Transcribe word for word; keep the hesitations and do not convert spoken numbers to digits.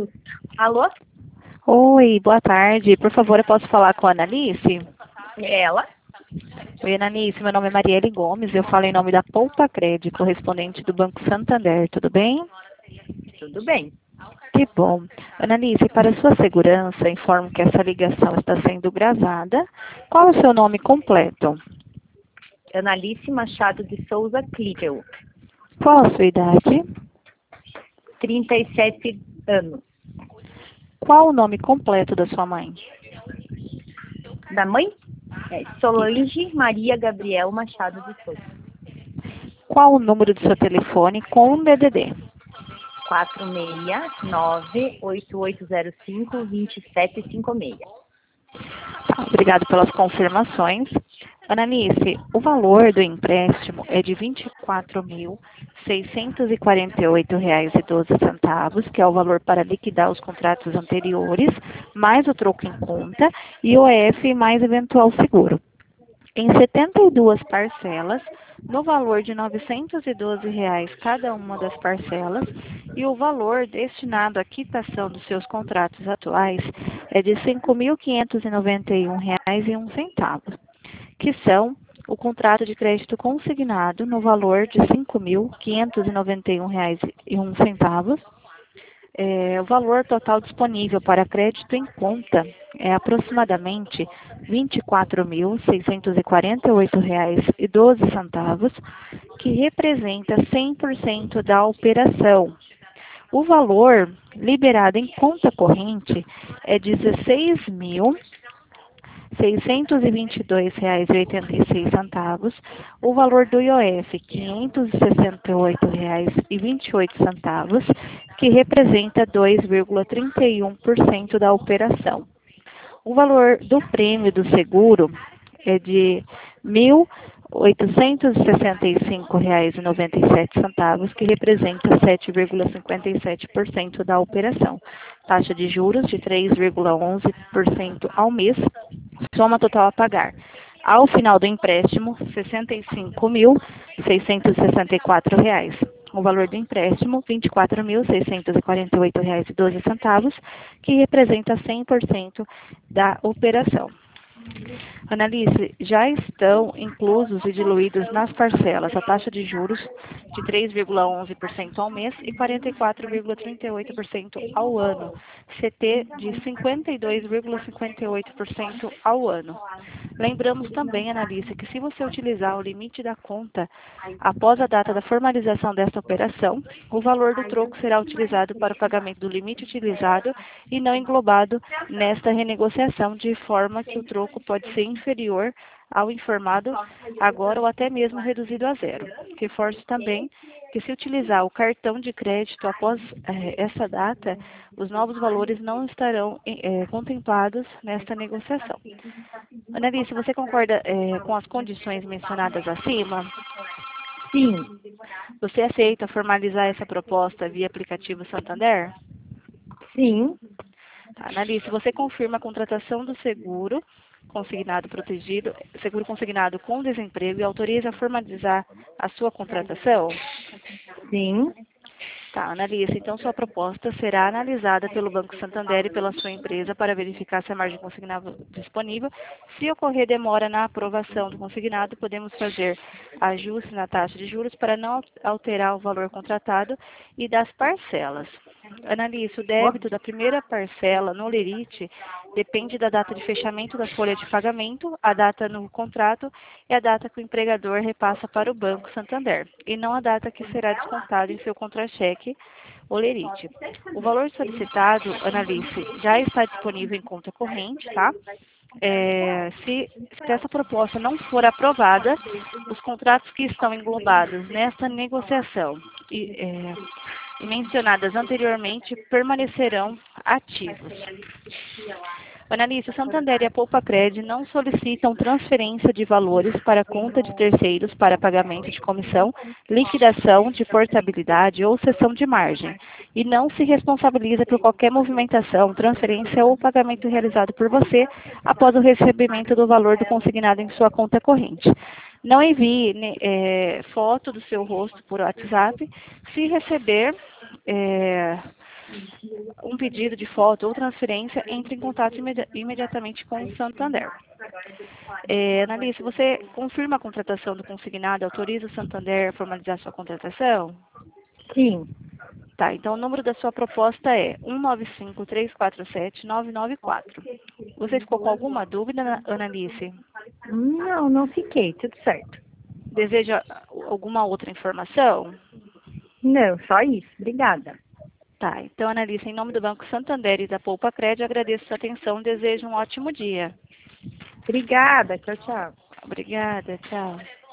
justo. Alô? Oi, boa tarde. Por favor, eu posso falar com a Analice? Ela? Oi, Analice, meu nome é Marielle Gomes, eu falo em nome da Poupa Cred, correspondente do Banco Santander, tudo bem? Tudo bem. Que bom. Analice, para sua segurança, informo que essa ligação está sendo gravada. Qual é o seu nome completo? Analice Machado de Souza Clivel, Qual a sua idade? trinta e sete anos. Qual o nome completo da sua mãe? Da mãe? É Solange Maria Gabriel Machado de Souza. Qual o número do seu telefone com o D D D? quatro seis nove oito oito zero cinco dois sete cinco seis. Tá, obrigado pelas confirmações. Ananice, o valor do empréstimo é de vinte e quatro mil seiscentos e quarenta e oito reais e doze centavos, que é o valor para liquidar os contratos anteriores, mais o troco em conta e o E F mais eventual seguro. Em setenta e duas parcelas, no valor de novecentos e doze reais cada uma das parcelas, e o valor destinado à quitação dos seus contratos atuais é de cinco mil quinhentos e noventa e um reais e um centavo, que são o contrato de crédito consignado no valor de cinco mil quinhentos e noventa e um reais e um centavo. É, o valor total disponível para crédito em conta é aproximadamente vinte e quatro mil seiscentos e quarenta e oito reais e doze centavos, que representa cem por cento da operação. O valor liberado em conta corrente é dezesseis mil seiscentos e vinte e dois reais e oitenta e seis centavos, o valor do I O F quinhentos e sessenta e oito reais e vinte e oito centavos, que representa dois vírgula trinta e um por cento da operação. O valor do prêmio do seguro é de mil oitocentos e sessenta e cinco reais e noventa e sete centavos, que representa sete vírgula cinquenta e sete por cento da operação. Taxa de juros de três vírgula onze por cento ao mês, soma total a pagar. Ao final do empréstimo, sessenta e cinco mil seiscentos e sessenta e quatro reais. O valor do empréstimo, vinte e quatro mil seiscentos e quarenta e oito reais e doze centavos, que representa cem por cento da operação. Analice, já estão inclusos e diluídos nas parcelas a taxa de juros de três vírgula onze por cento ao mês e quarenta e quatro vírgula trinta e oito por cento ao ano, C T de cinquenta e dois vírgula cinquenta e oito por cento ao ano. Lembramos também, Analice, que se você utilizar o limite da conta após a data da formalização desta operação, o valor do troco será utilizado para o pagamento do limite utilizado e não englobado nesta renegociação, de forma que o troco pode ser inferior ao informado agora ou até mesmo reduzido a zero. Reforço também que, se utilizar o cartão de crédito após eh, essa data, os novos valores não estarão eh, contemplados nesta negociação. Analice, você concorda eh, com as condições mencionadas acima? Sim. Você aceita formalizar essa proposta via aplicativo Santander? Sim. Tá, Analice, você confirma a contratação do seguro consignado protegido, seguro consignado com desemprego, e autoriza a formalizar a sua contratação? Sim. Tá, Analice, então sua proposta será analisada pelo Banco Santander e pela sua empresa para verificar se a margem consignada é disponível. Se ocorrer demora na aprovação do consignado, podemos fazer ajuste na taxa de juros para não alterar o valor contratado e das parcelas. Analice, o débito da primeira parcela no Lerite depende da data de fechamento da folha de pagamento, a data no contrato e a data que o empregador repassa para o Banco Santander, e não a data que será descontado em seu contra-cheque ou Lerite. O valor solicitado, Analice, já está disponível em conta corrente, tá? É, se, se essa proposta não for aprovada, os contratos que estão englobados nesta negociação e, é, e mencionadas anteriormente permanecerão ativos. Analice, o Santander e a Poupa Cred não solicitam transferência de valores para a conta de terceiros para pagamento de comissão, liquidação de portabilidade ou cessão de margem, e não se responsabiliza por qualquer movimentação, transferência ou pagamento realizado por você após o recebimento do valor do consignado em sua conta corrente. Não envie é, foto do seu rosto por WhatsApp. Se receber é, um pedido de foto ou transferência, entre em contato imedi imediatamente com o Santander. É, Analice, você confirma a contratação do consignado, autoriza o Santander a formalizar sua contratação? Sim. Tá, então o número da sua proposta é um nove cinco, três quatro sete, nove nove quatro. Você ficou com alguma dúvida, Analice? Não, não fiquei, tudo certo. Deseja alguma outra informação? Não, só isso. Obrigada. Tá, então, Analice, em nome do Banco Santander e da Poupa Crédito, agradeço a sua atenção e desejo um ótimo dia. Obrigada, tchau, tchau. Obrigada, tchau.